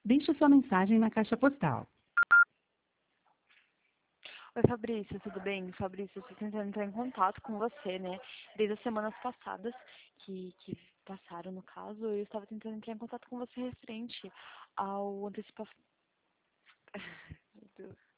Deixe sua mensagem na caixa postal. Oi, Fabrício, tudo bem? Fabrício, eu estou tentando entrar em contato com você, né? Desde as semanas passadas, que passaram no caso, eu estava tentando entrar em contato com você referente ao antecipação. Meu Deus.